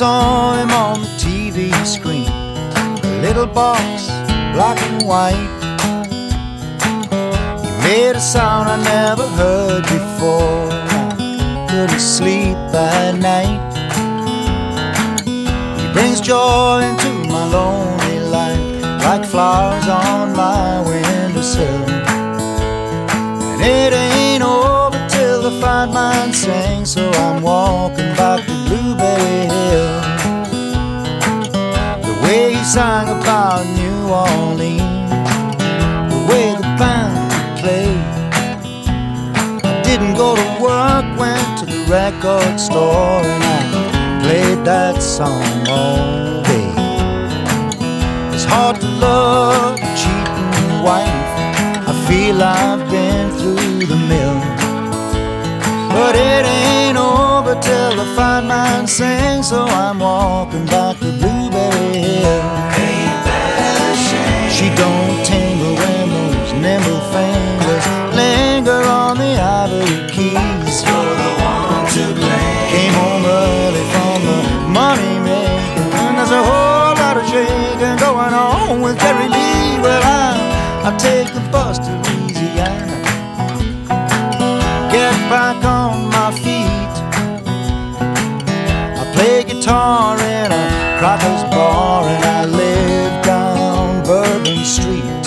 saw him on the TV screen, a little box, black and white. He made a sound I never heard before. I couldn't sleep at night. He brings joy into my lonely life, like flowers on my windowsill. And it ain't over till the fine man sings, so I'm walking back to Blueberry Hill. The way he sang about New Orleans, the way the band could play. I didn't go to work, went to the record store, and I played that song all day. It's hard to love a cheating wife. I feel I've been through the mill, but it ain't over till the fine man sings, so I'm walking back to Blueberry Hill. Ain't that a shame? She don't tingle when those nimble fingers linger on the ivory keys. You're the one to blame. Came home early from the money making, and there's a whole lot of shaking going on with Jerry Lee. Well, I'll take the bus to Louisiana, get back on my feet. I play guitar in a crocker's bar, and I live down Bourbon Street.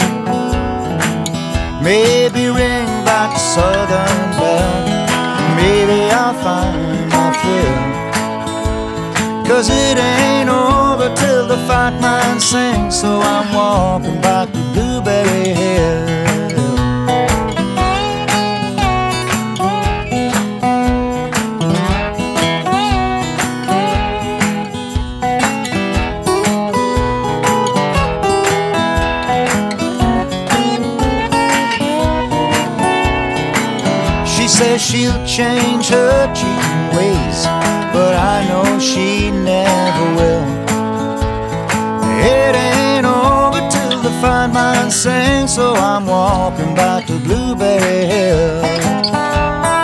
Maybe ring back to Southern Belle, maybe I'll find my thrill. 'Cause it ain't over till the fat man sings, so I'm walking back to Blueberry Hill. She says she'll change her cheating ways, but I know she never will. It ain't over till the fine man sings, so I'm walking back to Blueberry Hill.